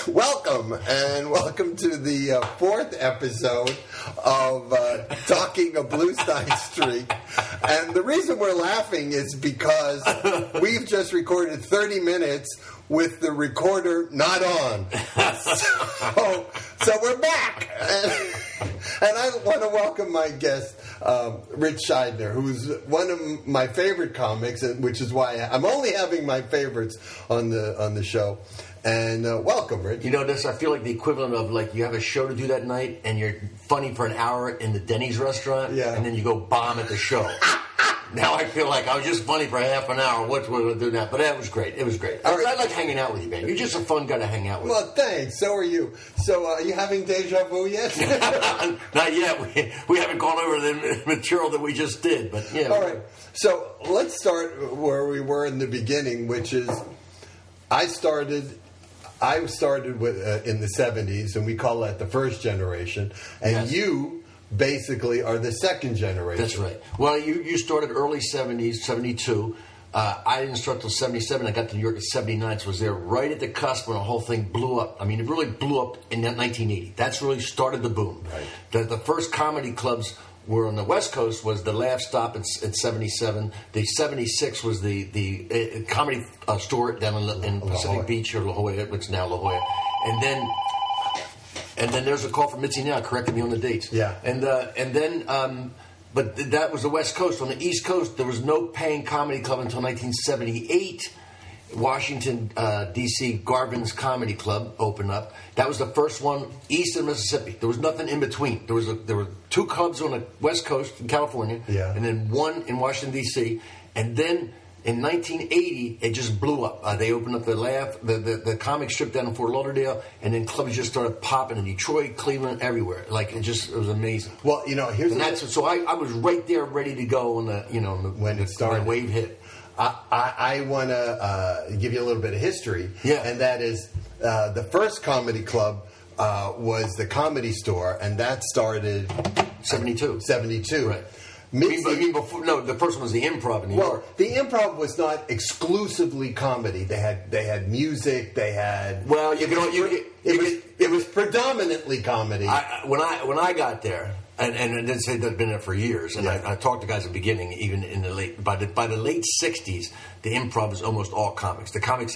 Welcome to the fourth episode of Talking a Bluestein Streak. And the reason we're laughing is because we've just recorded 30 minutes with the recorder not on. So we're back. And I want to welcome my guest, Rich Scheidner, who's one of my favorite comics, which is why I'm only having my favorites on the show. And welcome, Rich. You know this, I feel like the equivalent of like you have a show to do that night and you're funny for an hour in the Denny's restaurant, and then you go bomb at the show. Now I feel like I was just funny for half an hour. What would I do now? But that was great. It was great. I like hanging out with you, man. You're just a fun guy to hang out with. Well, thanks. So are you. So are you having deja vu yet? Not yet. We haven't gone over the material that we just did. But yeah. All right. So let's start where we were in the beginning, which is I started with in the 70s, and we call that the first generation. And you basically are the second generation. That's right. Well, you started early 70s, 72. I didn't start till 77. I got to New York in 79, so I was there right at the cusp when the whole thing blew up. I mean, it really blew up in 1980. That's really started the boom. Right. The first comedy clubs were on the West Coast was the Laugh Stop in 77. The 76 was the comedy store down in Pacific Beach, or La Jolla, which is now La Jolla. And then there's a call from Mitzi now, correcting me on the dates. Yeah. But that was the West Coast. On the East Coast, there was no paying comedy club until 1978. Washington, D.C., Garvin's Comedy Club opened up. That was the first one east of Mississippi. There was nothing in between. There were two clubs on the West Coast in California, and then one in Washington, D.C. And then in 1980, it just blew up. They opened up the comic strip down in Fort Lauderdale, and then clubs just started popping in Detroit, Cleveland, everywhere. Like it was amazing. Well, so I was right there, ready to go when the wave hit. I want to give you a little bit of history, and that is the first comedy club was the Comedy Store, and that started 72. 72. Right. The first one was the Improv in New York. Well, the Improv was not exclusively comedy. They had music. They had. Well, it was predominantly comedy. When I got there. And I didn't say they'd been there for years. And I talked to guys at the beginning, even in the by the late 60s, the Improv is almost all comics.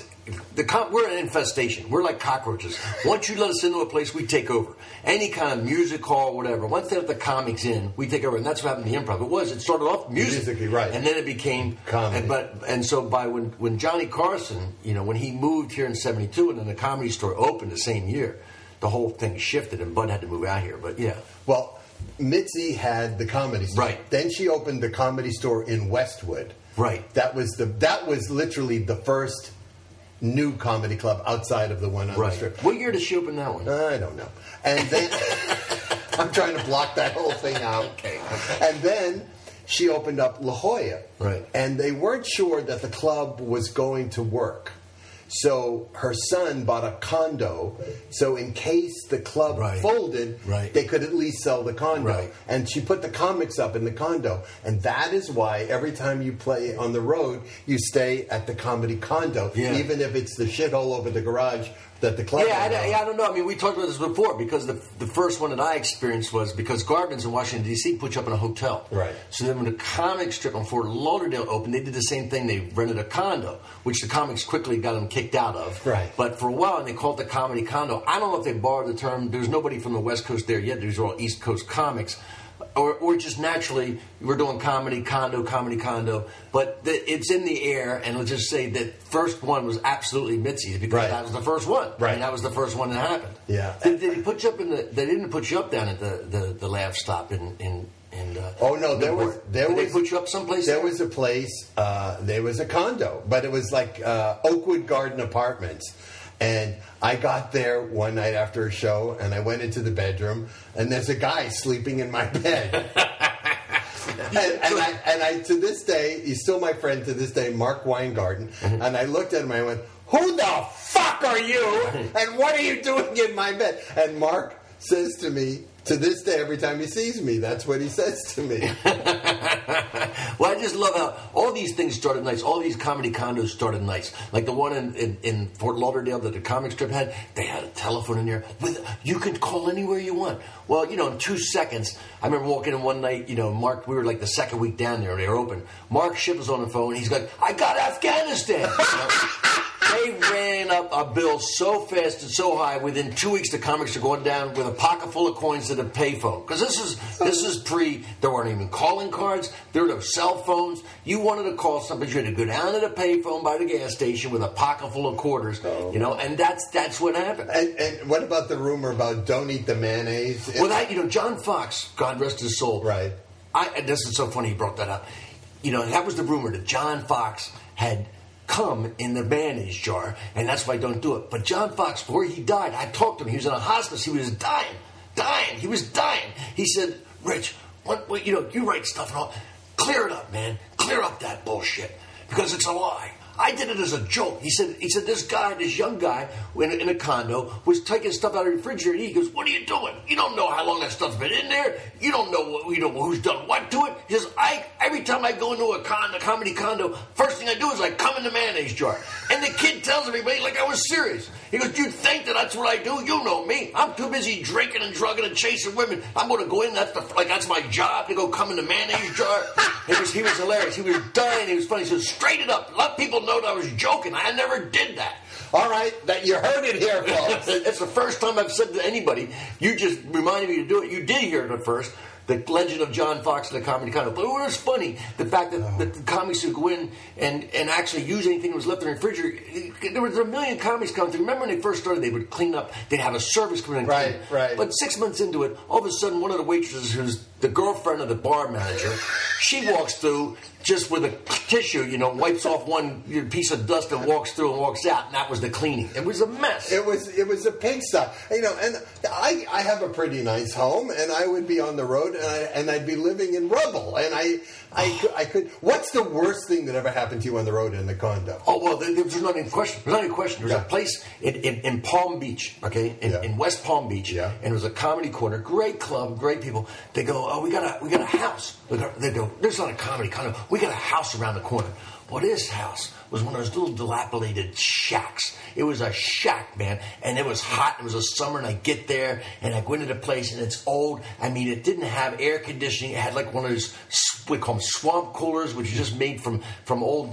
We're an infestation. We're like cockroaches. Once you let us into a place, we take over. Any kind of music hall, whatever. Once they let the comics in, we take over. And that's what happened to the Improv. It started off musically, right. And then it became comedy. And so by when Johnny Carson, when he moved here in 72 and then the Comedy Store opened the same year, the whole thing shifted and Bud had to move out here. But yeah. Well, Mitzi had the Comedy Store. Right. Then she opened the Comedy Store in Westwood. Right. That was literally the first new comedy club outside of the one on the strip. What year did she open that one? I don't know. And then I'm trying to block that whole thing out. Okay. And then she opened up La Jolla. Right. And they weren't sure that the club was going to work. So her son bought a condo, so in case the club folded, they could at least sell the condo. Right. And she put the comics up in the condo. And that is why every time you play on the road, you stay at the comedy condo, even if it's the shithole over the garage that the club I don't know. I mean, we talked about this before because the first one that I experienced was because Garvin's in Washington, D.C. put you up in a hotel. Right. So then when the comic strip on Fort Lauderdale opened, they did the same thing. They rented a condo, which the comics quickly got them kicked out of. Right. But for a while, they called it the comedy condo. I don't know if they borrowed the term. There's nobody from the West Coast there yet. These are all East Coast comics. Or just naturally, we're doing comedy condo. But it's in the air, and let's just say that first one was absolutely Mitzi because that was the first one. Right. And that was the first one that happened. Yeah. Did they put you up they didn't put you up down at the Laugh Stop in oh no, did they put you up someplace? There was a place. There was a condo, but it was like Oakwood Garden Apartments. And I got there one night after a show, and I went into the bedroom, and there's a guy sleeping in my bed. and I to this day, he's still my friend to this day, Mark Weingarten. Mm-hmm. And I looked at him, and I went, "Who the fuck are you? And what are you doing in my bed?" And Mark says to me, to this day, every time he sees me, that's what he says to me. Well, I just love how all these things started nice. All these comedy condos started nice. Like the one in Fort Lauderdale that the comic strip had, they had a telephone in there. You could call anywhere you want. Well, in 2 seconds, I remember walking in one night, Mark, we were like the second week down there, and they were open. Mark Shipp was on the phone, he's like, I got Afghanistan. They ran up a bill so fast and so high. Within 2 weeks, the comics are going down with a pocket full of coins to the payphone. Because this is pre. There weren't even calling cards. There were no cell phones. You wanted to call somebody, you had to go down to the payphone by the gas station with a pocket full of quarters. And that's what happened. And what about the rumor about don't eat the mayonnaise? Well, John Fox, God rest his soul. Right. This is so funny you brought that up. That was the rumor that John Fox had come in the mayonnaise jar, and that's why I don't do it. But John Fox, before he died, I talked to him. He was in a hospice. He was dying. He was dying. He said, Rich, you write stuff and all. Clear it up, man. Clear up that bullshit, because it's a lie. I did it as a joke. He said this young guy in a condo was taking stuff out of the refrigerator. He goes, what are you doing? You don't know how long that stuff's been in there. You don't know who's done what to it. He says, every time I go into a comedy condo, first thing I do is I come in the mayonnaise jar. And the kid tells everybody like I was serious. He goes, you think that's what I do? You know me. I'm too busy drinking and drugging and chasing women. I'm going to go in. That's my job to go come in the mayonnaise jar. He was hilarious. He was dying. He was funny. He said, straight it up. Let people know that I was joking. I never did that. All right, that you heard it here, folks. It's the first time I've said to anybody. You just reminded me to do it. You did hear it at first. The legend of John Fox and the comedy condo. But it was funny, the fact that the comics would go in and actually use anything that was left in the refrigerator. There were a million comics coming through. Remember when they first started, they would clean up. They'd have a service come in and clean. Right. But 6 months into it, all of a sudden, one of the waitresses, who's the girlfriend of the bar manager, she walks through just with a tissue, wipes off one piece of dust and walks through and walks out, and that was the cleaning. It was a mess. It was a pigsty. And I have a pretty nice home, and I would be on the road, and I'd be living in rubble, and I could. What's the worst thing that ever happened to you on the road in the condo? Oh, well, there's not any question. There's a place in Palm Beach, okay, in West Palm Beach, and it was a comedy corner, great club, great people. They go, oh, we got a house. They go, there's not a comedy condo. We got a house around the corner. Well, this house was one of those little dilapidated shacks. It was a shack, man, and it was hot. It was a summer, and I get there, and I go into the place, and it's old. I mean, it didn't have air conditioning. It had like one of those, we call them swamp coolers, which is just made from old,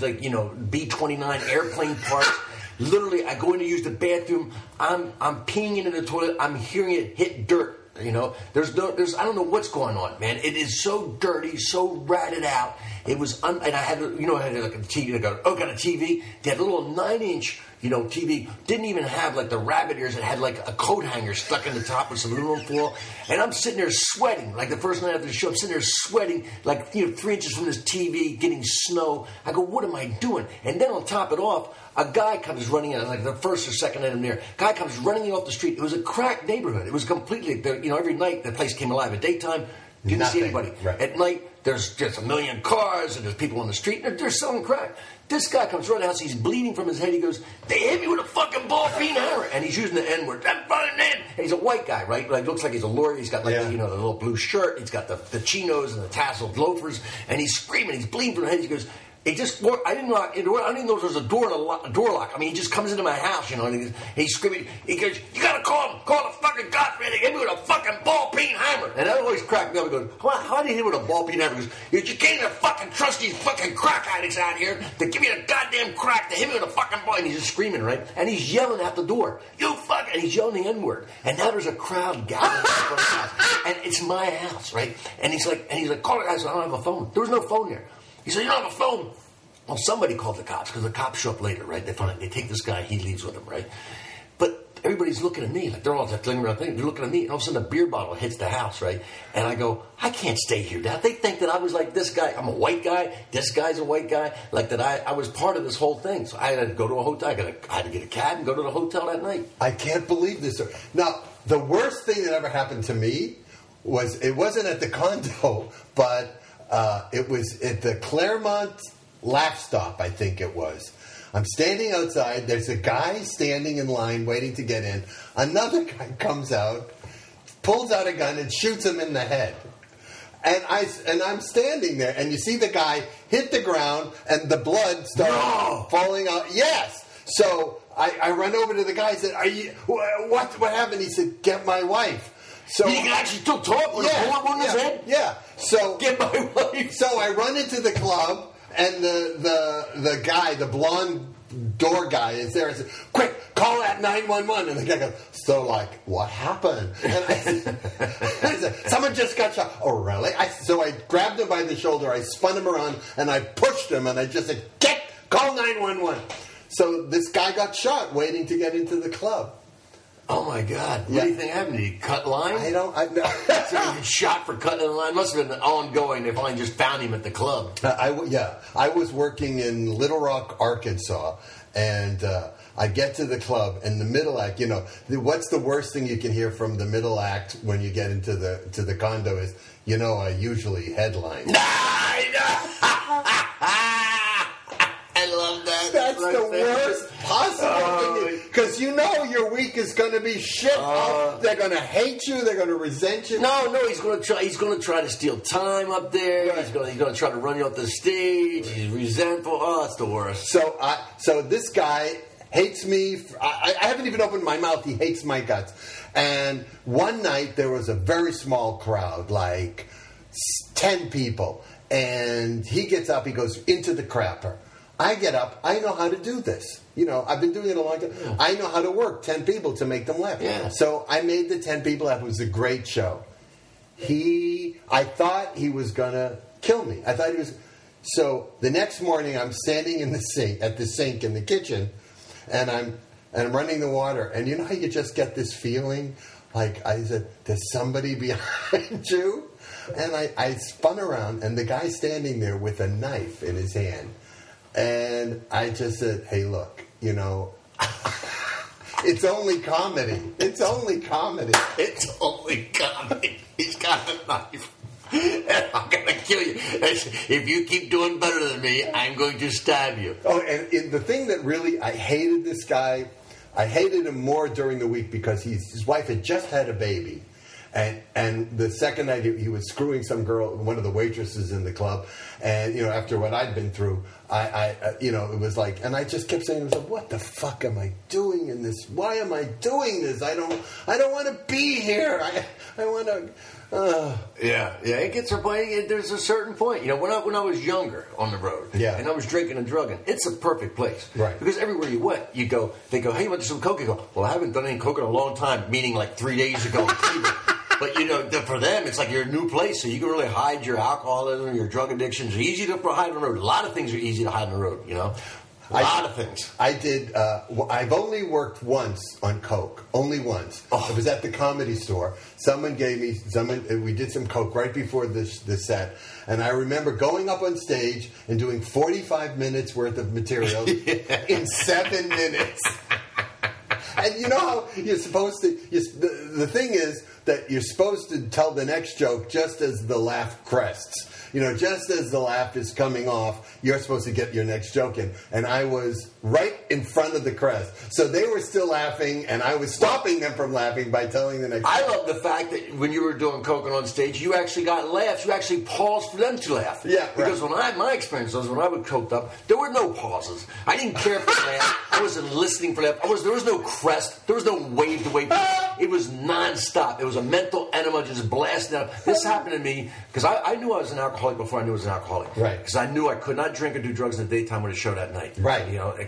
B-29 airplane parts. Literally, I go in to use the bathroom. I'm peeing into the toilet. I'm hearing it hit dirt. There's I don't know what's going on, man. It is so dirty, so ratted out. It was, and I had, I had like a TV. I got a TV. They had a little 9-inch, TV. Didn't even have like the rabbit ears. It had like a coat hanger stuck in the top with some aluminum foil. And I'm sitting there sweating. Like the first night after the show, I'm sitting there sweating, like 3 inches from this TV, getting snow. I go, what am I doing? And then on top it off, a guy comes running in, like the first or second night I'm there. Guy comes running off the street. It was a cracked neighborhood. It was completely, every night the place came alive. At daytime, didn't see anybody. Right. At night, there's just a million cars and there's people on the street. And they're selling crack. This guy comes running out. He's bleeding from his head. He goes, they hit me with a fucking ball-peen hammer. And he's using the N-word. And he's a white guy, right? Like, looks like he's a lawyer. He's got the little blue shirt. He's got the chinos and the tasseled loafers. And he's screaming. He's bleeding from the head. He goes, I didn't lock the door. I didn't know if there was a door lock. I mean, he just comes into my house, and he's screaming. He goes, you gotta call him. Call the fucking cops, man. They hit me with a fucking ball-peen hammer. And that always cracked me up. I go, how did he hit me with a ball-peen hammer? He goes, you can't even fucking trust these fucking crack addicts out here to give me the goddamn crack. They hit me with a fucking ball. And he's just screaming, right? And he's yelling at the door. You fuck. And he's yelling the N-word. And now there's a crowd gathering in front of the house. And it's my house, right? And he's like, call it. I said, I don't have a phone. There was no phone there. He said, you don't have a phone. Well, somebody called the cops, because the cops show up later, right? They take this guy, he leaves with them, right? But everybody's looking at me, like they're all looking around, they're looking at me, and all of a sudden a beer bottle hits the house, right? And I go, I can't stay here, Dad. They think that I was like this guy. I'm a white guy. This guy's a white guy. Like that I was part of this whole thing. So I had to go to a hotel. I had to get a cab and go to the hotel that night. I can't believe this. Now, the worst thing that ever happened to me it wasn't at the condo, but it was at the Claremont Laugh Stop, I think it was. I'm standing outside. There's a guy standing in line waiting to get in. Another guy comes out, pulls out a gun and shoots him in the head. And I'm standing there, and you see the guy hit the ground, and the blood starts falling out. Yes. So I run over to the guy and said, what happened? He said, get my wife. So he actually still talk with a bullet wound in his head? Yeah. So get my wife. So I run into the club, and the guy, the blonde door guy, is there. I said, quick, call that 911. And the guy goes, so like, what happened? And I said, someone just got shot. Oh, really? So I grabbed him by the shoulder, I spun him around, and I pushed him, and I just said, call 911. So this guy got shot waiting to get into the club. Oh, my God. What do you think happened? Did he cut line? I know. So he was shot for cutting the line? Must have been ongoing. They finally just found him at the club. I was working in Little Rock, Arkansas, and I get to the club, and the middle act, what's the worst thing you can hear from the middle act when you get into the condo is, I usually headline. I love that. That's the worst possible thing. Because your week is going to be shit. They're going to hate you. They're going to resent you. No, he's going to try to steal time up there. Right. He's going to try to run you off the stage. He's resentful. Oh, it's the worst. So this guy hates me. I haven't even opened my mouth. He hates my guts. And one night there was a very small crowd, like 10 people. And he gets up. He goes into the crapper. I get up. I know how to do this. I've been doing it a long time. Yeah. I know how to work 10 people to make them laugh. Yeah. So I made the 10 people laugh. It was a great show. I thought he was going to kill me. I thought he was. So the next morning, I'm standing at the sink in the kitchen, and I'm running the water. And you know how you just get this feeling? Like I said, there's somebody behind you? And I spun around, and the guy's standing there with a knife in his hand. And I just said, hey, look, it's only comedy. It's only comedy. It's only comedy. He's got a knife. And I'm going to kill you. If you keep doing better than me, I'm going to stab you. Oh, and the thing that really, I hated this guy. I hated him more during the week because his wife had just had a baby. And the second night he was screwing some girl, one of the waitresses in the club, and after what I'd been through, it was like, and I just kept saying to myself, what the fuck am I doing in this? Why am I doing this? I don't want to be here. I want to. Yeah, it gets her point. There's a certain point. When I was younger on the road, and I was drinking and drugging, it's a perfect place, right? Because everywhere you went, they go, hey, you want some coke? You go, well, I haven't done any coke in a long time, meaning like 3 days ago. But, for them, it's like you're a new place, so you can really hide your alcoholism, your drug addictions. It's easy to hide on the road. A lot of things are easy to hide on the road, A lot of things. I did. I've only worked once on coke. Only once. Oh. It was at the Comedy Store. Someone gave me we did some coke right before the set. And I remember going up on stage and doing 45 minutes worth of material in 7 minutes. And you know how you're supposed to... The thing is that you're supposed to tell the next joke just as the laugh crests. Just as the laugh is coming off, you're supposed to get your next joke in. And I was right in front of the crest. So they were still laughing, and I was stopping them from laughing by telling the next joke. I love the fact that when you were doing coke and on stage, you actually got laughs. You actually paused for them to laugh. Yeah, because my experience was when I was coked up, there were no pauses. I didn't care for laugh. I wasn't listening for laugh. There was no crest. There was no wave to wave. It was nonstop. It was a mental enema just blasting out. This happened to me because I knew I was an alcoholic before I knew I was an alcoholic. Right. Because I knew I could not drink or do drugs in the daytime when a show that night. Right.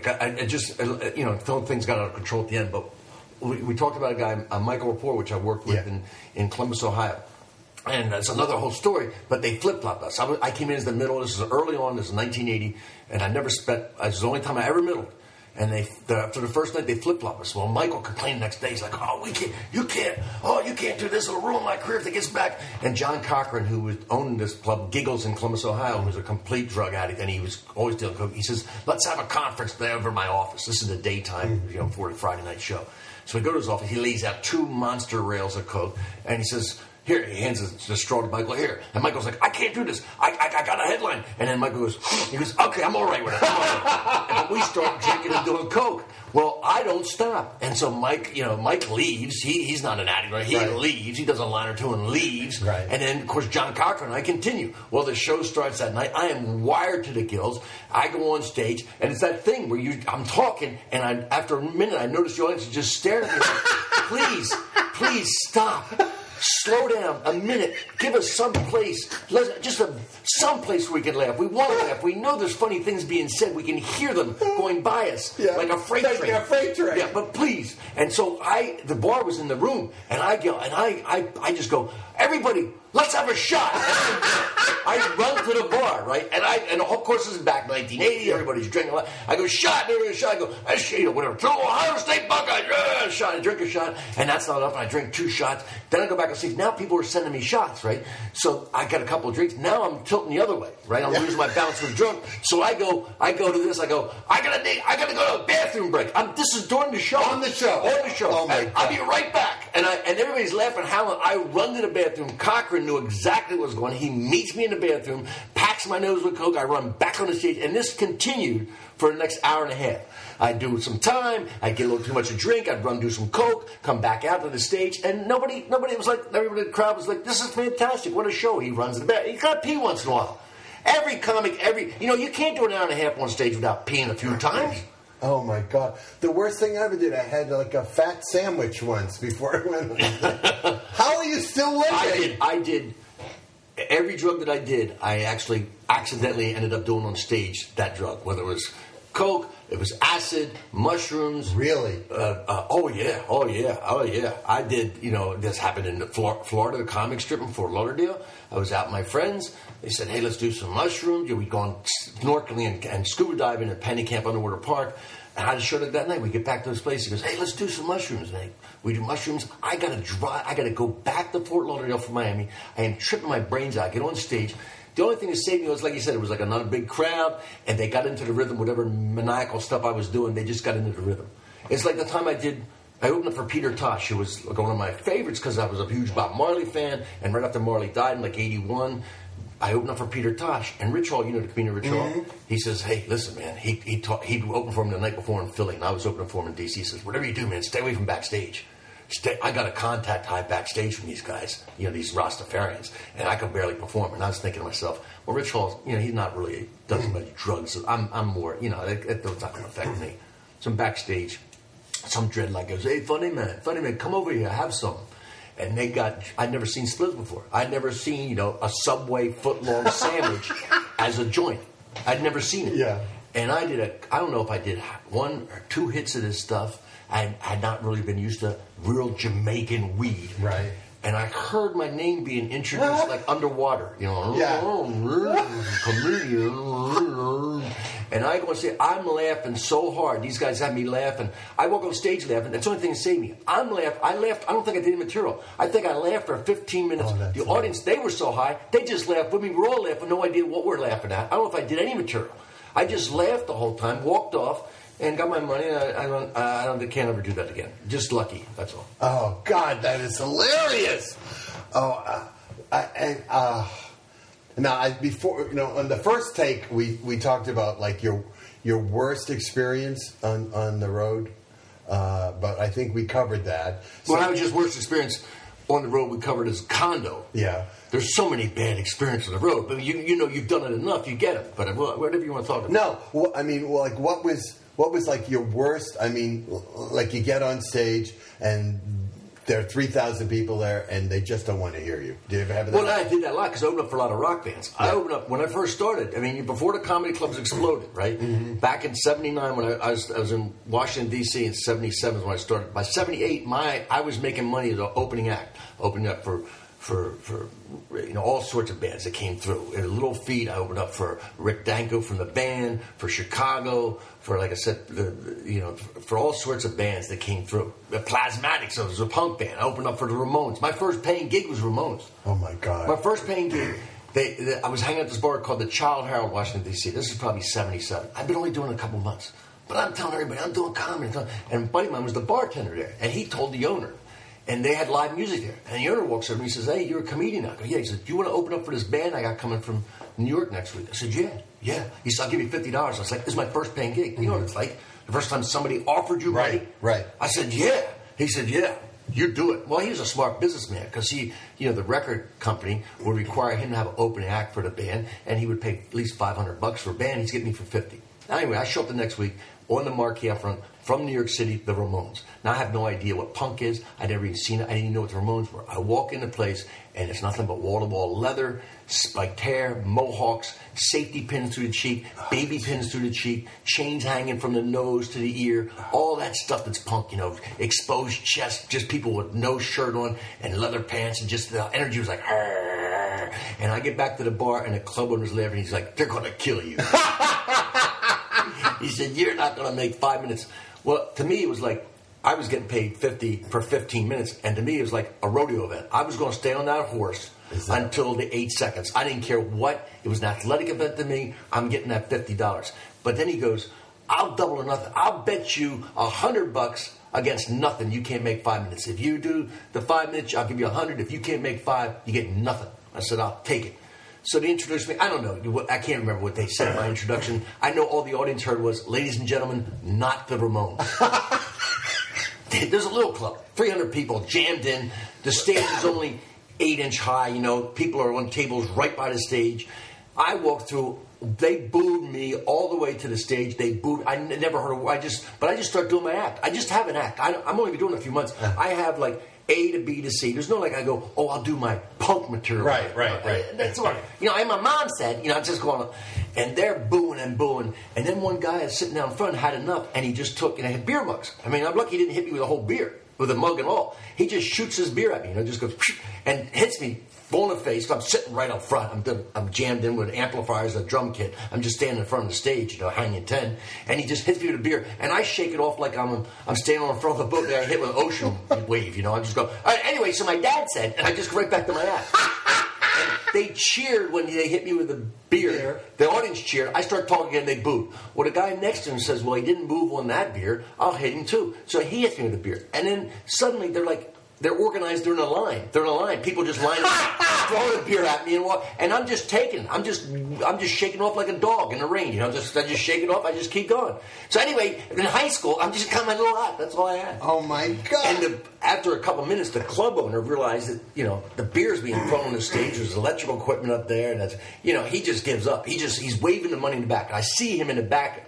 Things got out of control at the end. But we talked about a guy, Michael Rapport, which I worked with in Columbus, Ohio. And that's another whole story, but they flip-flopped us. I came in as the middle. This is early on. This is 1980, and I never spent. It was the only time I ever middled. And after the first night, they flip-flopped us. Well, Michael complained the next day. He's like, you can't do this. It'll ruin my career if it gets back. And John Cochran, who was owning this club, Giggles in Columbus, Ohio, was a complete drug addict, and he was always dealing coke. He says, let's have a conference there over my office. This is the daytime, for the Friday night show. So we go to his office. He lays out 2 monster rails of coke, and he says, Here, he hands the straw to Michael. Here, and Michael's like, I can't do this. I got a headline. And then Michael goes, okay, I'm all right with it. And we start drinking and doing coke. Well, I don't stop, and so Mike leaves. He's not an addict, right? He leaves. He does a line or two and leaves. Right. And then, of course, John Cochran and I continue. Well, the show starts that night. I am wired to the gills. I go on stage, and it's that thing where I'm talking, and after a minute, I notice the audience is just staring at me. Like, please stop. Slow down a minute. Give us some place. Some place where we can laugh. We want to laugh. We know there's funny things being said. We can hear them going by us like a freight train. Like a freight train. Yeah, but please. And so the bar was in the room, and I go, and I just go, everybody, let's have a shot. I run to the bar, right? And of course this is back in 1980. Everybody's drinking a lot. I go, shot. Everybody's shot. I go, whatever. Throw Ohio State Buckeyes. Shot. I drink a shot, and that's not enough. And I drink 2 shots. Then I go back and see. Now people are sending me shots, right? So I got a couple of drinks. Now I'm tilting the other way, right? I'm losing my balance with drunk. So I go to this. I go, I gotta go to a bathroom break. This is during the show. On the show. Oh my God. I'll be right back. And everybody's laughing, howling. I run to the bathroom. Cochran knew exactly what was going on. He meets me in the bathroom, packs my nose with coke. I run back on the stage, and this continued for the next hour and a half. I'd do some time. I'd get a little too much to drink. I'd run, do some coke, come back out to the stage, and nobody was like, everybody in the crowd was like, this is fantastic. What a show. He runs the bathroom. He's got to pee once in a while. Every comic, you can't do an hour and a half on stage without peeing a few times. Oh my God! The worst thing I ever did, I had like a fat sandwich once before I went on stage. How are you still living? I did every drug that I did. I actually accidentally ended up doing on stage that drug, whether it was coke, it was acid, mushrooms. Really? Oh yeah. I did. This happened in Florida, the comic strip in Fort Lauderdale. I was out with my friends. They said, hey, let's do some mushrooms. We'd gone snorkeling and scuba diving at Penny Camp Underwater Park. And I just showed up that night. We get back to this place. He goes, hey, let's do some mushrooms. And we do mushrooms. I got to go back to Fort Lauderdale from Miami. I am tripping my brains out. I get on stage. The only thing that saved me was, like you said, it was like another big crowd. And they got into the rhythm, whatever maniacal stuff I was doing. They just got into the rhythm. It's like the time I opened up for Peter Tosh, who was like one of my favorites because I was a huge Bob Marley fan. And right after Marley died in like 81, I opened up for Peter Tosh. And Rich Hall, the comedian Rich Hall, he says, hey, listen, man. He'd opened for him the night before in Philly, and I was opening for him in D.C. He says, whatever you do, man, stay away from backstage. I got a contact high backstage from these guys, these Rastafarians, and I could barely perform. And I was thinking to myself, well, Rich Hall, he's not really, doesn't do drugs. So I'm more, it's not going to affect me. So I'm backstage. Some dreadlock goes, hey, funny man, come over here, have some. And I'd never seen Spliff before. I'd never seen, a Subway foot-long sandwich as a joint. I'd never seen it. Yeah. And I don't know if I did 1 or 2 hits of this stuff. I had not really been used to real Jamaican weed. Right. And I heard my name being introduced like underwater. Yeah. Comedian. And I go and say, I'm laughing so hard. These guys have me laughing. I walk on stage laughing. That's the only thing that saved me. I laughed. I don't think I did any material. I think I laughed for 15 minutes. The audience, they were so high, they just laughed with me. We're all laughing. No idea what we're laughing at. I don't know if I did any material. I just laughed the whole time, walked off, and got my money. And I can't ever do that again. Just lucky. That's all. Oh God, that is hilarious. Before on the first take, we talked about like your worst experience on the road, but I think we covered that. So, well, I was just worst experience on the road. We covered as condo. Yeah. There's so many bad experiences on the road, but you've done it enough. You get it. But whatever you want to talk about. No, well, I mean, like what was like your worst? I mean, like you get on stage and there are 3,000 people there, and they just don't want to hear you. Did you ever have that? Well, I did that a lot because I opened up for a lot of rock bands. Yeah. I opened up when I first started. I mean, before the comedy clubs exploded, right? Mm-hmm. Back in '79, when I was in Washington D.C. in '77 is when I started. By '78, I was making money as an opening act, opening up for all sorts of bands that came through. In Little Feat, I opened up for Rick Danko from the band, for Chicago, for, like I said, for all sorts of bands that came through. The Plasmatics, so it was a punk band. I opened up for the Ramones. My first paying gig was Ramones. Oh my God! My first paying gig. I was hanging at this bar called the Child Herald, Washington D.C. This is probably '77. I've been only doing it a couple months, but I'm telling everybody I'm doing comedy. And a buddy of mine was the bartender there, and he told the owner. and they had live music there. And the owner walks over and he says, "Hey, you're a comedian." I go, "Yeah." He says, "Do you want to open up for this band I got coming from New York next week?" I said, "Yeah." He said, "I'll give you $50." I was like, "This is my first paying gig." You know what it's like? The first time somebody offered you money. Right. I said, "Yeah." He said, "Yeah, you do it." Well, he was a smart businessman because the record company would require him to have an opening act for the band, and he would pay at least $500 for a band. He's getting me for $50. Anyway, I show up the next week on the marquee out front from New York City, the Ramones. Now, I have no idea what punk is. I'd never even seen it. I didn't even know what the Ramones were. I walk in the place, and it's nothing but wall-to-wall leather, spiked hair, mohawks, safety pins through the cheek, baby pins through the cheek, chains hanging from the nose to the ear, all that stuff that's punk, exposed chest, just people with no shirt on and leather pants, and just the energy was like, "Arr." And I get back to the bar, and the club owner's laughing. He's like, "They're going to kill you." He said, "You're not going to make 5 minutes." Well, to me, it was like I was getting paid $50 for 15 minutes, and to me, it was like a rodeo event. I was going to stay on that horse until the 8 seconds. I didn't care what. It was an athletic event to me. I'm getting that $50. But then he goes, "I'll double or nothing. I'll bet you $100 against nothing. You can't make 5 minutes. If you do the 5 minutes, I'll give you $100. If you can't make 5, you get nothing." I said, "I'll take it." So they introduced me. I don't know. I can't remember what they said in my introduction. I know all the audience heard was, "Ladies and gentlemen, not the Ramones." There's a little club, 300 people jammed in. The stage is only 8-inch high. People are on tables right by the stage. I walked through. They booed me all the way to the stage. They booed. I never heard of. I just started doing my act. I just have an act. I'm only been doing it a few months. I have like A to B to C. There's no like I go, "Oh, I'll do my punk material." Right. That's what and my mom said, I'm just going, and they're booing and booing. And then one guy is sitting down front had enough, and he just took, I had beer mugs. I mean, I'm lucky he didn't hit me with a whole beer, with a mug and all. He just shoots his beer at me, just goes, and hits me full in the face. I'm sitting right up front. I'm jammed in with amplifiers, a drum kit. I'm just standing in front of the stage, hanging 10. And he just hits me with a beer, and I shake it off like I'm standing on the front of the boat that I hit with an ocean wave. I just go. All right, anyway, so my dad said, and I just go right back to my act. And they cheered when they hit me with a beer. The audience cheered. I start talking again, they booed. Well, the guy next to him says, "Well, he didn't move on that beer. I'll hit him too." So he hits me with a beer. And then suddenly they're organized. They're in a line. People just line up, throwing a beer at me and walk. And I'm just taking. I'm just shaking off like a dog in the rain. I just shake it off. I just keep going. So anyway, in high school, I'm just kind of my little act. That's all I had. Oh my God! And after a couple minutes, the club owner realized that the beer's being thrown on the stage. There's electrical equipment up there, and that's he just gives up. He's waving the money in the back. I see him in the back.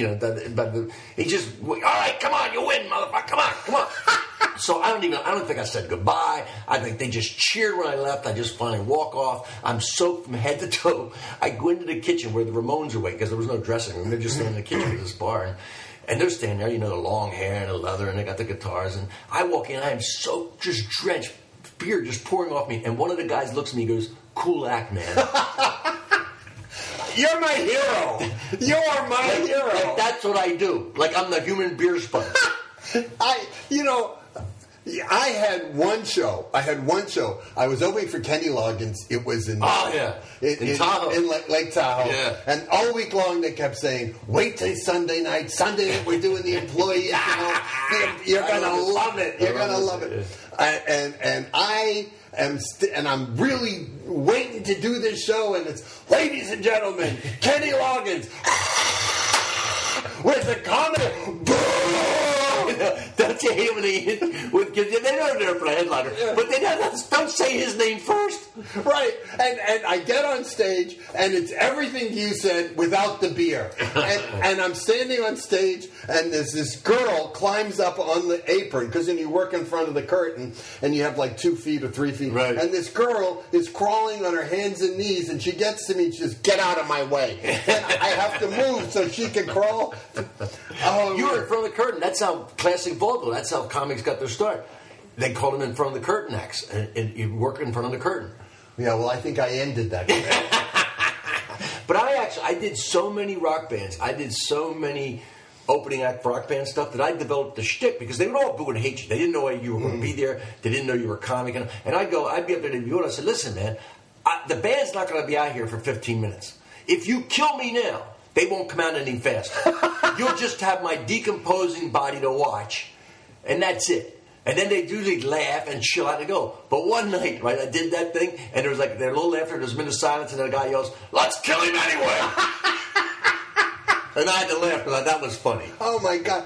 He just, "All right, come on, you win, motherfucker. Come on." So I don't think I said goodbye. I think they just cheered when I left. I just finally walk off. I'm soaked from head to toe. I go into the kitchen where the Ramones are waiting because there was no dressing room. They're just standing in the kitchen with this bar. And they're standing there, the long hair and the leather, and they got the guitars. And I walk in, I am soaked, just drenched, beer just pouring off me. And one of the guys looks at me and goes, "Cool act, man." You're my hero. You're my hero. Like, that's what I do. Like I'm the human beer sponge. I had one show. I was opening for Kenny Loggins. It was in in Tahoe, in Lake Tahoe. Yeah. And all week long they kept saying, "Wait till Sunday night. Sunday night we're doing the employees. You're gonna love it. You're gonna love it." And I am, and I'm really waiting to do this show. And it's, "Ladies and gentlemen, Kenny Loggins with the comment." Don't you hate when they know they're for a headliner, but they don't say his name first, right? And I get on stage, and it's everything you said without the beer. And I'm standing on stage, and there's this girl climbs up on the apron because then you work in front of the curtain, and you have like 2 feet or 3 feet, right? And this girl is crawling on her hands and knees, and she gets to me, and she says, "Get out of my way!" And I have to move so she can crawl. You were in front of the curtain. That's how classic vaudeville. That's how comics got their start. They called them in front of the curtain acts, and you work in front of the curtain. Yeah, well, I think I ended that. But I did so many rock bands. I did so many opening act rock band stuff that I developed the shtick because they would all boo and hate you. They didn't know you were going to be there. They didn't know you were a comic. And I'd be up there to the view, and I said, "Listen, man, the band's not going to be out here for 15 minutes. If you kill me now, they won't come out any faster. You'll just have my decomposing body to watch, and that's it. And then they usually laugh and chill out and go. But one night, right, I did that thing, and there was like their little laughter, there's a minute of silence, and then the guy yells, "Let's kill him anyway!" And I had to laugh because that was funny. Oh my God!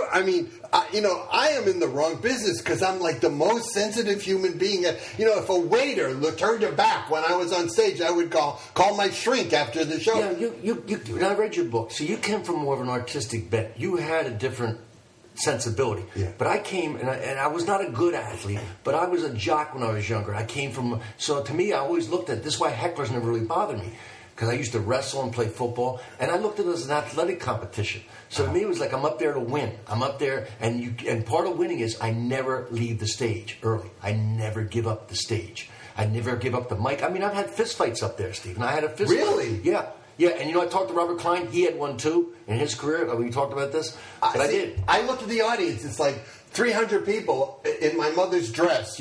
I am in the wrong business because I'm like the most sensitive human being. If a waiter turned her back when I was on stage, I would call my shrink after the show. Yeah, I read your book, so you came from more of an artistic bent. You had a different sensibility. Yeah. But I came, and I was not a good athlete, but I was a jock when I was younger. I came from, so to me, I always looked at this is why hecklers never really bothered me. Because I used to wrestle and play football, and I looked at it as an athletic competition. So to me, it was like I'm up there to win. I'm up there, and part of winning is I never leave the stage early. I never give up the stage. I never give up the mic. I mean, I've had fist fights up there, Steve. And I had a fist Really? fight. Yeah. Yeah, and I talked to Robert Klein. He had one, too, in his career. We talked about this. But I did. I looked at the audience. It's like 300 people in my mother's dress,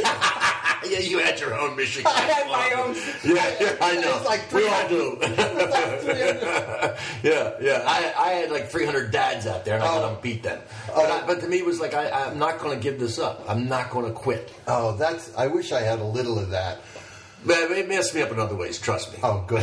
Yeah, you had your own Michigan. I had my own. Yeah, I know. It's like we all do. Like 300. Yeah. I had like 300 dads out there, and I couldn't beat them. But to me, it was like, I'm not going to give this up. I'm not going to quit. Oh, I wish I had a little of that. But it messed me up in other ways, trust me. Oh, good.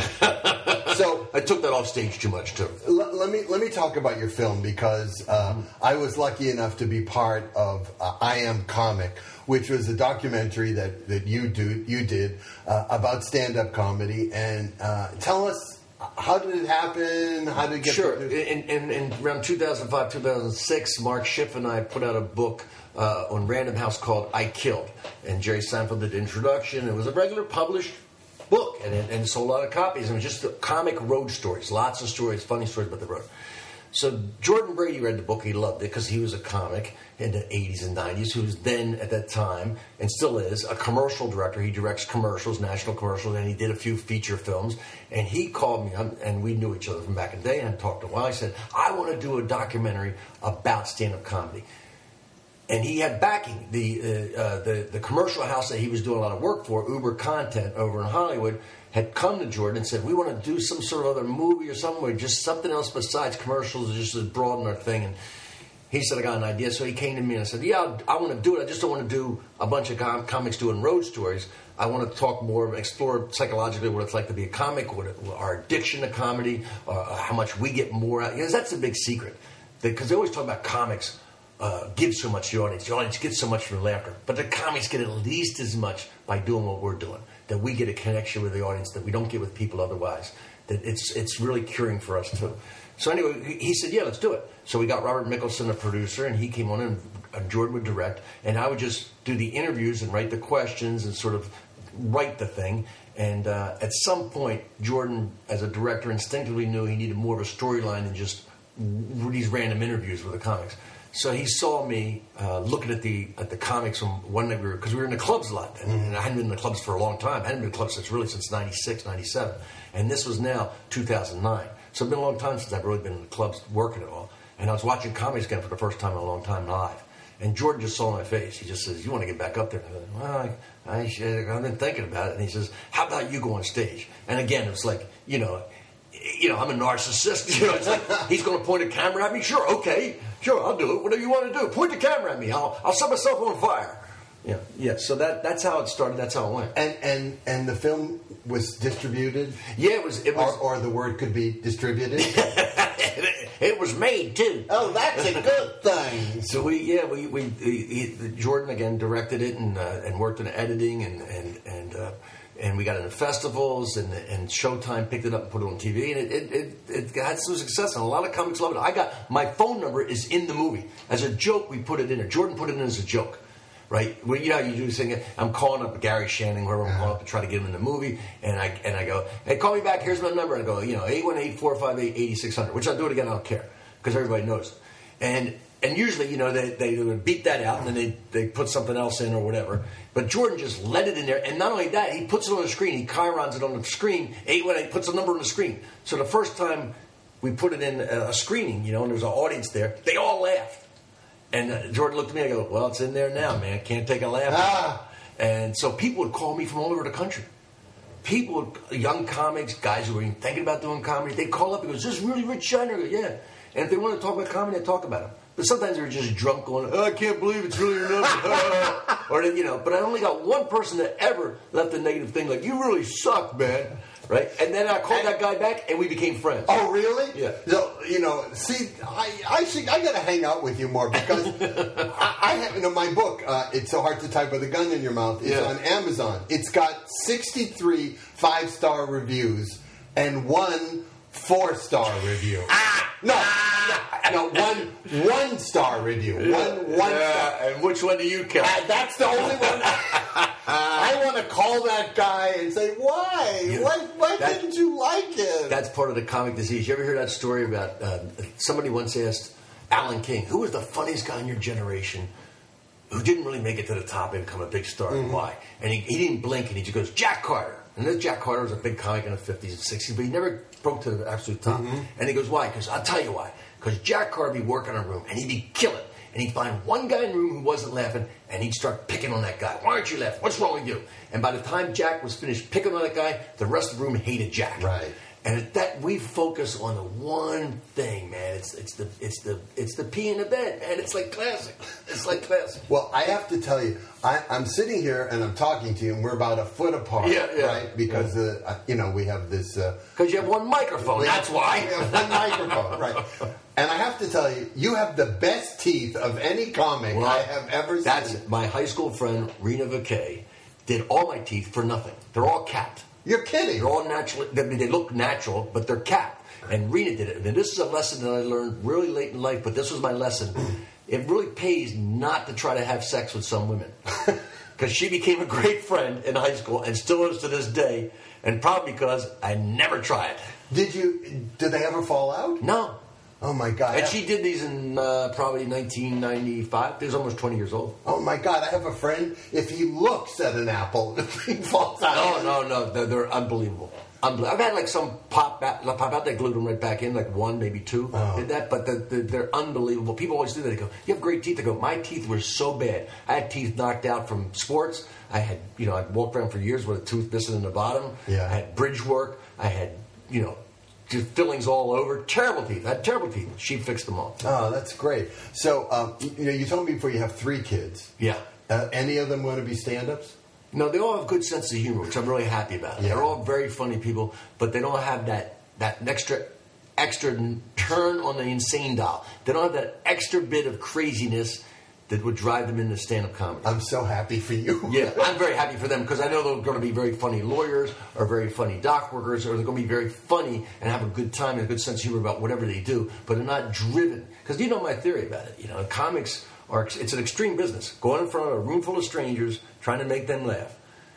So I took that off stage too much, too. Let me talk about your film because I was lucky enough to be part of I Am Comic, which was a documentary that you did about stand-up comedy. And tell us, how did it happen? How did it get? Sure. In around 2005, 2006, Mark Schiff and I put out a book on Random House called I Killed. And Jerry Seinfeld did the introduction. It was a regular published book, and it sold a lot of copies. And it was just comic road stories, lots of stories, funny stories about the road. So Jordan Brady read the book. He loved it because he was a comic in the 80s and 90s who was then, at that time, and still is, a commercial director. He directs commercials, national commercials, and he did a few feature films. And he called me, and we knew each other from back in the day, and talked a while. I said, I want to do a documentary about stand-up comedy. And he had backing. The commercial house that he was doing a lot of work for, Uber Content over in Hollywood, had come to Jordan and said, we want to do some sort of other movie or something, just something else besides commercials, just to broaden our thing. And he said, I got an idea. So he came to me and I said, yeah, I want to do it. I just don't want to do a bunch of comics doing road stories. I want to talk more, explore psychologically what it's like to be a comic, our addiction to comedy, how much we get more out. Because that's the big secret. Because they always talk about comics give so much to the audience. The audience gets so much from laughter. But the comics get at least as much by doing what we're doing. That we get a connection with the audience that we don't get with people otherwise. That it's really curing for us too. So anyway, he said, yeah, let's do it. So we got Robert Mickelson, a producer, and he came on and Jordan would direct. And I would just do the interviews and write the questions and sort of write the thing. And at some point, Jordan, as a director, instinctively knew he needed more of a storyline than just these random interviews with the comics. So he saw me looking at the comics from one night because we were in the clubs a lot then. And I hadn't been in the clubs for a long time. I hadn't been in the clubs since 96, 97. And this was now 2009. So it's been a long time since I've really been in the clubs working at all. And I was watching comedies again for the first time in a long time live. And Jordan just saw my face. He just says, you want to get back up there? And I said, well, I've been thinking about it. And he says, how about you go on stage? And again, it was like, I'm a narcissist. It's like, he's going to point a camera at me? Sure, okay. Sure, I'll do it. Whatever you want to do. Point the camera at me. I'll set myself on fire. Yeah. So that's how it started. That's how it went. And the film was distributed? Yeah, it was. Or the word could be distributed? It was made, too. Oh, that's a good thing. So Jordan, again, directed it and worked in editing and we got into festivals, and Showtime picked it up and put it on TV, and it had some success, and a lot of comics love it. My phone number is in the movie. As a joke, we put it in there. Jordan put it in as a joke, right? Well, you know how you do this thing, I'm calling up Gary Shanning, whoever I'm calling up to try to get him in the movie, and I go, hey, call me back, here's my number, and I go, 818-458-8600, which I'll do it again, I don't care, because everybody knows it. And usually, they would beat that out, and then they put something else in or whatever. But Jordan just let it in there. And not only that, he puts it on the screen. He chirons it on the screen. 818 puts a number on the screen. So the first time we put it in a screening, and there's an audience there, they all laughed. And Jordan looked at me and I go, well, it's in there now, man. Can't take a laugh. And so people would call me from all over the country. People, young comics, guys who were even thinking about doing comedy, they'd call up and go, is this really Rich Shiner? I go, yeah. And if they want to talk about comedy, I'd talk about him. But sometimes they were just drunk going, I can't believe it's really your number. Or, but I only got one person that ever left a negative thing like, you really suck, man. Right? And then I called that guy back, and we became friends. Oh, really? Yeah. So, see, I got to hang out with you more because I have, my book, It's So Hard to Type with a Gun in Your Mouth, is on Amazon. It's got 63 5-star reviews and 1 4-star review. No, 1 star review. One star. And which one do you count? That's the only one. I want to call that guy and say, why? Yeah. Why didn't you like it? That's part of the comic disease. You ever hear that story about somebody once asked Alan King, who was the funniest guy in your generation who didn't really make it to the top and become a big star, and why? And he didn't blink, and he just goes, Jack Carter. And this Jack Carter was a big comic in the 50s and 60s, but he never broke to the absolute top. And he goes, why? Because I'll tell you why. Because Jack Carter would be working in a room, and he'd be killing. And he'd find one guy in the room who wasn't laughing, and he'd start picking on that guy. Why aren't you laughing? What's wrong with you? And by the time Jack was finished picking on that guy, the rest of the room hated Jack. Right. And that we focus on the one thing, man. It's the pee in the bed, man. It's like classic. It's like classic. Well, I have to tell you, I'm sitting here and I'm talking to you, and we're about a foot apart, right? Because we have this. Because you have one microphone. That's why. We have one microphone, right? And I have to tell you, you have the best teeth of any comic I have ever seen. That's my high school friend Rena Vacay did all my teeth for nothing. They're all capped. You're kidding. They're all natural. I mean, they look natural, but they're capped. And Rena did it. And this is a lesson that I learned really late in life, but this was my lesson. It really pays not to try to have sex with some women. Because she became a great friend in high school and still is to this day, and probably because I never tried. Did they ever fall out? No. Oh, my God. And she did these in probably 1995. She was almost 20 years old. Oh, my God. I have a friend, if he looks at an apple, the thing falls out. No. They're unbelievable. I've had like some pop out. They glued them right back in, like one, maybe two. Did that, but they're unbelievable. People always do that. They go, "You have great teeth." I go, "My teeth were so bad. I had teeth knocked out from sports. I had, I walked around for years with a tooth missing in the bottom. Yeah. I had bridge work. I had, just fillings all over. Terrible teeth. I had terrible teeth. She fixed them all. Oh, that's great. So, you told me before you have 3 kids. Yeah. Any of them want to be stand-ups? No, they all have good sense of humor, which I'm really happy about. Yeah. They're all very funny people, but they don't have that extra turn on the insane dial. They don't have that extra bit of craziness that would drive them into stand-up comedy. I'm so happy for you. Yeah, I'm very happy for them because I know they're going to be very funny lawyers or very funny dock workers, or they're going to be very funny and have a good time and a good sense of humor about whatever they do, but they're not driven. Because you know my theory about it. Comics it's an extreme business. Going in front of a room full of strangers, trying to make them laugh.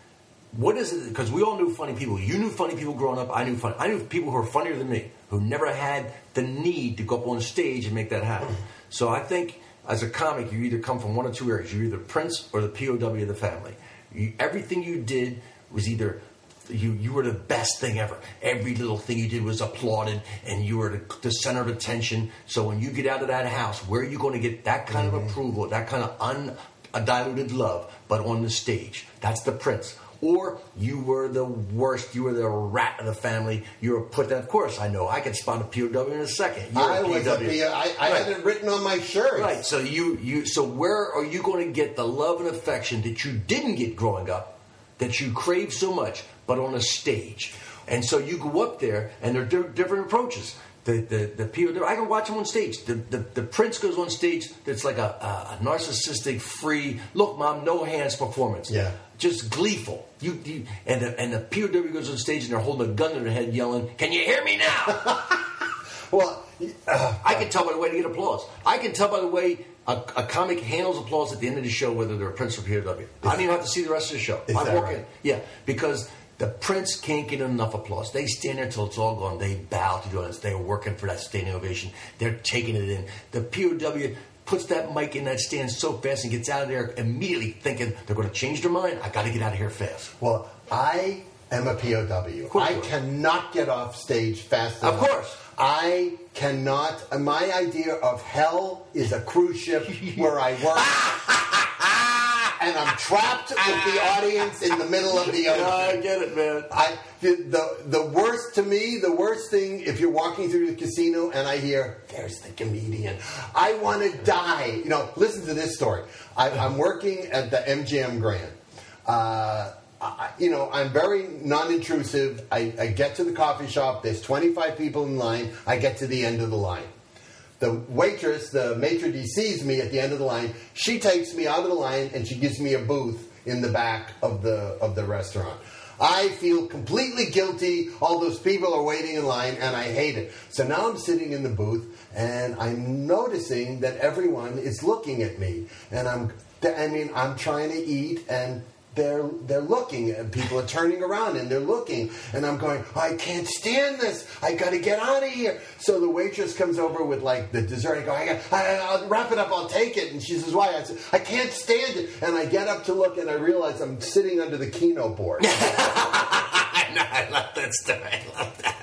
What is it? Because we all knew funny people. You knew funny people growing up. I knew people who were funnier than me, who never had the need to go up on stage and make that happen. So I think as a comic, you either come from one or two areas. You're either Prince or the POW of the family. Everything you did was either... You were the best thing ever. Every little thing you did was applauded, and you were the center of attention. So when you get out of that house, where are you going to get that kind of approval, that kind of undiluted love, but on the stage? That's the Prince. Or you were the worst. You were the rat of the family. You were put there. Of course, I know. I could spot a POW in a second. I was a POW. I had it written on my shirt. Right. So So where are you going to get the love and affection that you didn't get growing up, that you crave so much, but on a stage? And so you go up there, and there are different approaches. The POW, I can watch them on stage. The Prince goes on stage. That's like a narcissistic, free, look, Mom, no hands performance. Yeah. Just gleeful. And the POW goes on stage, and they're holding a gun to their head, yelling, "Can you hear me now?" Well, I can tell by the way they get applause. I can tell by the way a comic handles applause at the end of the show, whether they're a Prince or POW. I don't even have to see the rest of the show. Is that right? Yeah, because the Prince can't get enough applause. They stand there till it's all gone. They bow to the audience. They're working for that standing ovation. They're taking it in. The POW puts that mic in that stand so fast and gets out of there immediately thinking they're going to change their mind. I got to get out of here fast. Well, I am a POW. I cannot get off stage fast enough. Of course. I cannot. My idea of hell is a cruise ship where I work. and I'm trapped with the audience in the middle of the ocean. I get it, man. The worst to me, the worst thing, if you're walking through the casino and I hear, there's the comedian, I want to die. You know, listen to this story. I'm working at the MGM Grand. I'm very non-intrusive. I get to the coffee shop. There's 25 people in line. I get to the end of the line. The waitress, the maitre d' sees me at the end of the line. She takes me out of the line and she gives me a booth in the back of the restaurant. I feel completely guilty. All those people are waiting in line, and I hate it. So now I'm sitting in the booth, and I'm noticing that everyone is looking at me, and I'm trying to eat, and they're looking, and people are turning around and they're looking, and I'm going, I can't stand this. I got to get out of here. So the waitress comes over with like the dessert. I go, I'll wrap it up. I'll take it. And she says, why? I said, I can't stand it. And I get up to look, and I realize I'm sitting under the Keno board. I love that story. I love that.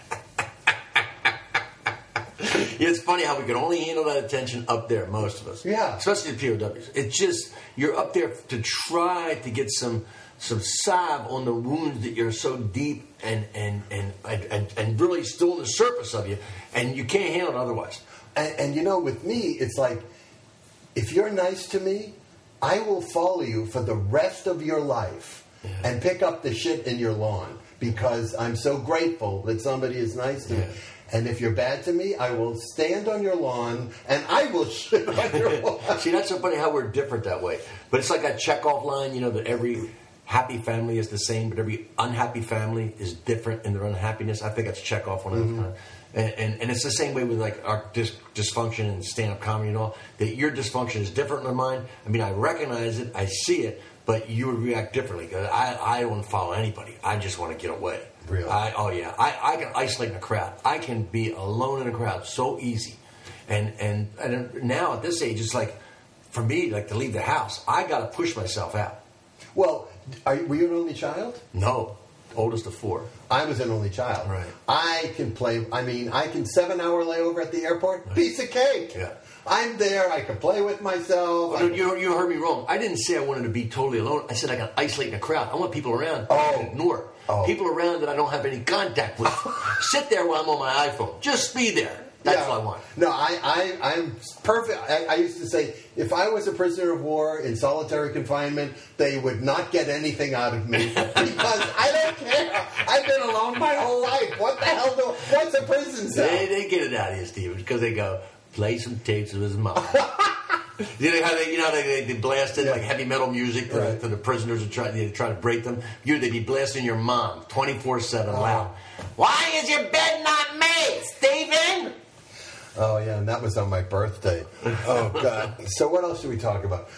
It's funny how we can only handle that attention up there, most of us. Yeah. Especially the POWs. It's just, you're up there to try to get some salve on the wounds that you're so deep and really still on the surface of you, and you can't handle it otherwise. And with me, it's like, if you're nice to me, I will follow you for the rest of your life and pick up the shit in your lawn because I'm so grateful that somebody is nice to me. And if you're bad to me, I will stand on your lawn and I will shit on your lawn. See, that's so funny how we're different that way. But it's like that checkoff line, that every happy family is the same, but every unhappy family is different in their unhappiness. I think that's checkoff one of the time. And it's the same way with like our dysfunction and stand-up comedy and all, that your dysfunction is different than mine. I mean, I recognize it, I see it, but you would react differently. Because I don't follow anybody. I just want to get away. Really? I can isolate in a crowd. I can be alone in a crowd so easy. And now at this age, it's like, for me, like to leave the house, I got to push myself out. Well, were you an only child? No. Oldest of 4. I was an only child. Right. I can 7-hour layover at the airport, right. Piece of cake. Yeah. I'm there, I can play with myself. Oh, you heard me wrong. I didn't say I wanted to be totally alone. I said I got to isolate in a crowd. I want people around I can ignore. People around that I don't have any contact with. Sit there while I'm on my iPhone. Just be there. That's what I want. No, I'm perfect. I used to say, if I was a prisoner of war in solitary confinement, they would not get anything out of me because I don't care. I've been alone my whole life. What the hell? What's a prison cell? They get it out of you, Steven, because they go, play some tapes of his mom. You know how they blasted like heavy metal music to the prisoners who try to break them. They'd be blasting your mom 24/7 loud. Why is your bed not made, Stephen? Oh yeah, and that was on my birthday. Oh God! So what else should we talk about?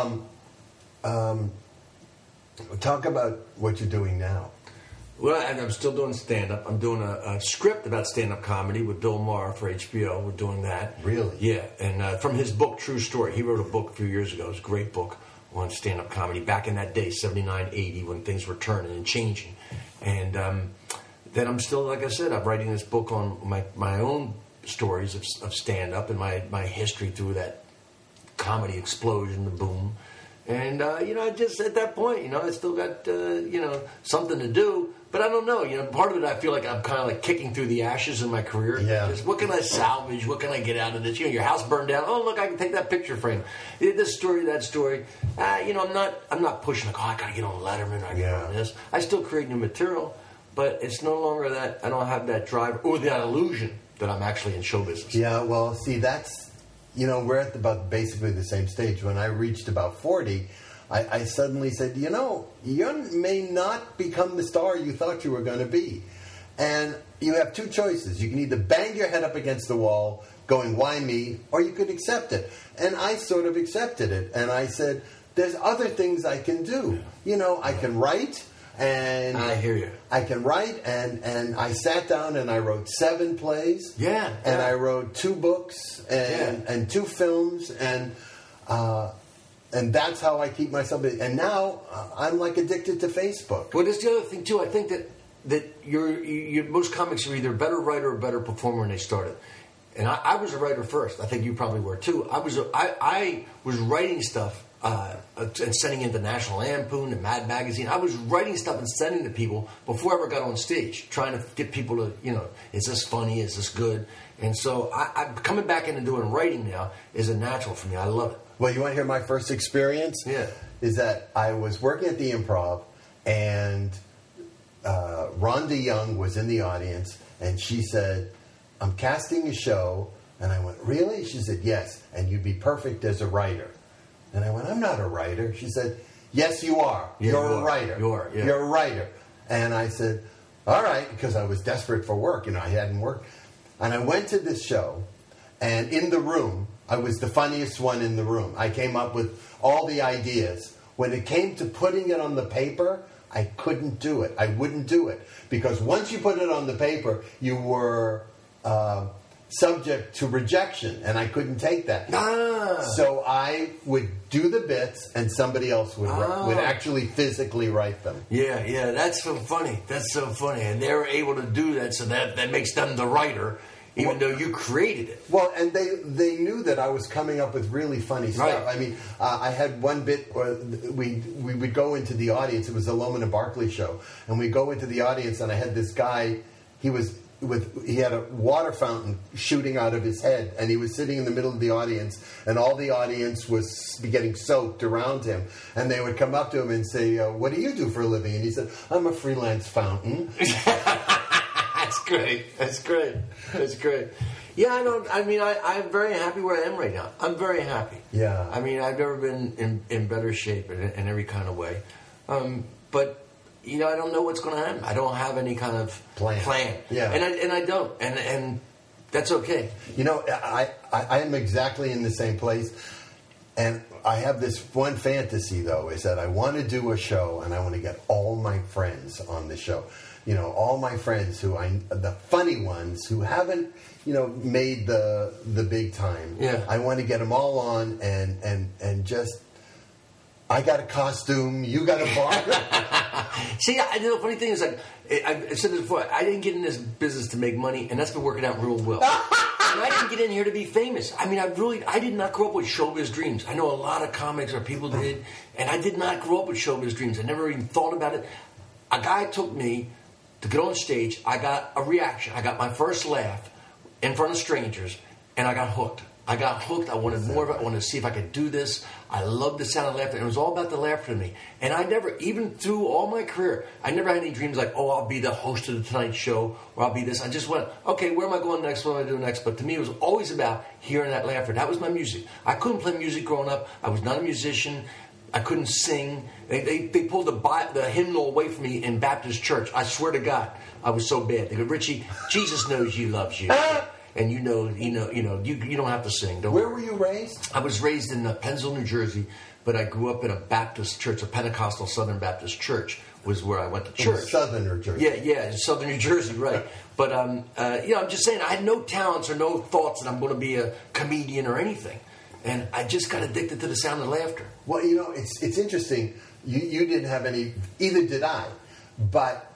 Talk about what you're doing now. Well, I'm still doing stand-up. I'm doing a script about stand-up comedy with Bill Maher for HBO. We're doing that. Really? Yeah, and from his book, True Story. He wrote a book a few years ago. It was a great book on stand-up comedy back in that day, 79, 80, when things were turning and changing. And then I'm still, like I said, I'm writing this book on my own stories of stand-up and my history through that comedy explosion, the boom. And, I just, at that point, I still got, something to do. But I don't know. Part of it, I feel like I'm kind of like kicking through the ashes in my career. Yeah. Just, what can I salvage? What can I get out of this? Your house burned down. Oh, look, I can take that picture frame. This story, that story. I'm not pushing like, I got to get on Letterman. I got to get on this. I still create new material, but it's no longer that I don't have that drive or that illusion that I'm actually in show business. Yeah, well, see, that's, we're at about basically the same stage. When I reached about 40, I suddenly said, you may not become the star you thought you were going to be. And you have two choices. You can either bang your head up against the wall going, why me? Or you could accept it. And I sort of accepted it. And I said, there's other things I can do. I can write. And I hear you. I can write, and I sat down and I wrote 7 plays. Yeah. And I wrote 2 books and 2 films, and that's how I keep myself busy. And now I'm like addicted to Facebook. Well, there's the other thing too. I think that most comics are either a better writer or a better performer when they started. And I was a writer first. I think you probably were too. I was writing stuff and sending it to National Lampoon and Mad Magazine. I was writing stuff and sending to people before I ever got on stage, trying to get people to, is this funny? Is this good? And so I'm coming back into doing writing now is a natural for me. I love it. Well, you want to hear my first experience? Yeah. Is that I was working at the Improv, and Rhonda Young was in the audience, and she said, I'm casting a show. And I went, really? She said, yes, and you'd be perfect as a writer. And I went, I'm not a writer. She said, yes, you are. Yeah, You're a writer. You are, yeah. You're a writer. And I said, all right, because I was desperate for work. I hadn't worked. And I went to this show, and in the room, I was the funniest one in the room. I came up with all the ideas. When it came to putting it on the paper, I couldn't do it. I wouldn't do it. Because once you put it on the paper, you were subject to rejection, and I couldn't take that. So I would do the bits, and somebody else would actually physically write them. Yeah, that's so funny. That's so funny. And they're able to do that, so that makes them the writer, even though you created it. Well, and they knew that I was coming up with really funny stuff. Right. I mean, I had one bit where we would go into the audience. It was the Loman and Barkley show, and we go into the audience, and I had this guy. He had a water fountain shooting out of his head, and he was sitting in the middle of the audience, and all the audience was getting soaked around him. And they would come up to him and say, what do you do for a living? And he said, I'm a freelance fountain. That's great. That's great. That's great. Yeah, I'm very happy where I am right now. I'm very happy. Yeah. I mean, I've never been in better shape in every kind of way. But I don't know what's going to happen. I don't have any kind of plan. Yeah. And I don't. And that's okay. I am exactly in the same place. And I have this one fantasy, though, is that I want to do a show, and I want to get all my friends on the show. All my friends the funny ones who haven't, made the big time. Yeah. I want to get them all on and just, I got a costume, you got a bar. See, the funny thing is, I've said this before, I didn't get in this business to make money, and that's been working out real well. And I didn't get in here to be famous. I mean, I did not grow up with showbiz dreams. I know a lot of comics or people did, and I did not grow up with showbiz dreams. I never even thought about it. A guy took me to get on stage. I got a reaction. I got my first laugh in front of strangers, and I got hooked. I wanted more of it. I wanted to see if I could do this. I loved the sound of laughter. And it was all about the laughter to me. And I never, even through all my career, I never had any dreams like, I'll be the host of the Tonight Show, or I'll be this. I just went, okay, where am I going next? What am I doing next? But to me, it was always about hearing that laughter. That was my music. I couldn't play music growing up. I was not a musician. I couldn't sing. They pulled the hymnal away from me in Baptist church. I swear to God, I was so bad. They go, Richie, Jesus knows you, loves you. And you don't have to sing. Where were you raised? I was raised in Pennsville, New Jersey, but I grew up in a Baptist church, a Pentecostal Southern Baptist church was where I went to church. In Southern New Jersey. Yeah, Southern New Jersey, right. But, I'm just saying, I had no talents or no thoughts that I'm going to be a comedian or anything. And I just got addicted to the sound of laughter. Well, it's interesting. You didn't have any, either did I. But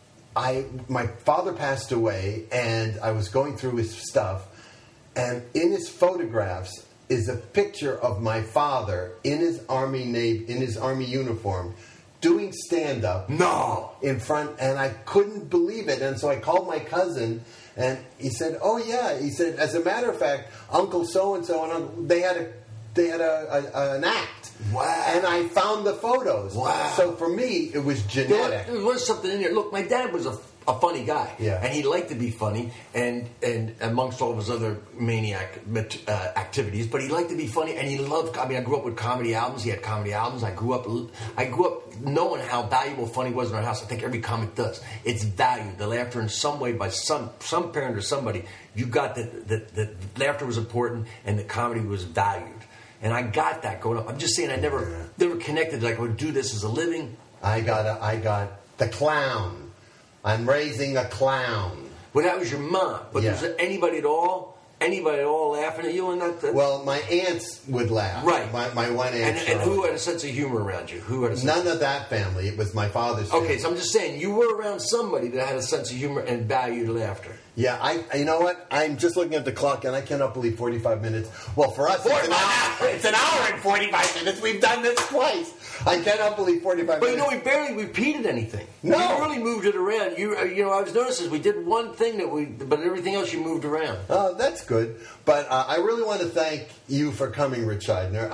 my father passed away, and I was going through his stuff, and in his photographs is a picture of my father in his army uniform doing stand-up. No! In front, and I couldn't believe it, and so I called my cousin, and he said, "Oh yeah," he said, "as a matter of fact, Uncle so-and-so and they had an act." Wow. And I found the photos. Wow. So for me, it was genetic. There was something in there. Look, my dad was a funny guy. Yeah. And he liked to be funny, and amongst all of his other maniac activities, but he liked to be funny, and he loved, I grew up with comedy albums. He had comedy albums. I grew up knowing how valuable funny was in our house. I think every comic does. It's valued. The laughter in some way by some parent or somebody, you got that laughter was important and the comedy was valued. And I got that growing up. I'm just saying I never connected. Like I would do this as a living. I got the clown. I'm raising a clown. Well, that was your mom. But was there anybody at all laughing at you? And that? Well, my aunts would laugh. Right. My one aunt. And who had a sense of humor around you? None of that family. It was my father's family. Okay, so I'm just saying you were around somebody that had a sense of humor and valued laughter. Yeah, you know what? I'm just looking at the clock, and I cannot believe 45 minutes. Well, for us, it's an hour and 45 minutes. We've done this twice. I cannot believe 45 But minutes. we barely repeated anything. No. We really moved it around. I was noticing we did one thing but everything else you moved around. Oh, that's good. But I really want to thank you for coming, Rich Eidner.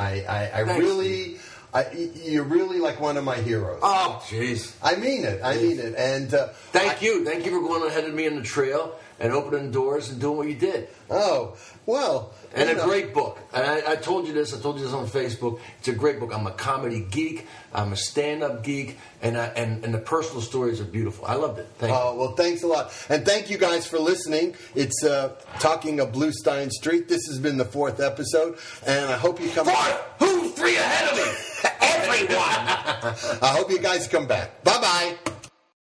You're really like one of my heroes. Oh, jeez. I mean it. And thank you for going ahead of me on the trail and opening doors and doing what you did. Oh, well. And a great book. And I told you this on Facebook. It's a great book. I'm a comedy geek. I'm a stand-up geek. And the personal stories are beautiful. I loved it. Thank you. Oh, well, thanks a lot. And thank you guys for listening. It's Talking of Bluestein Street. This has been the 4th episode. And I hope you come back. Who's 3 ahead of me? Everyone. I hope you guys come back. Bye-bye.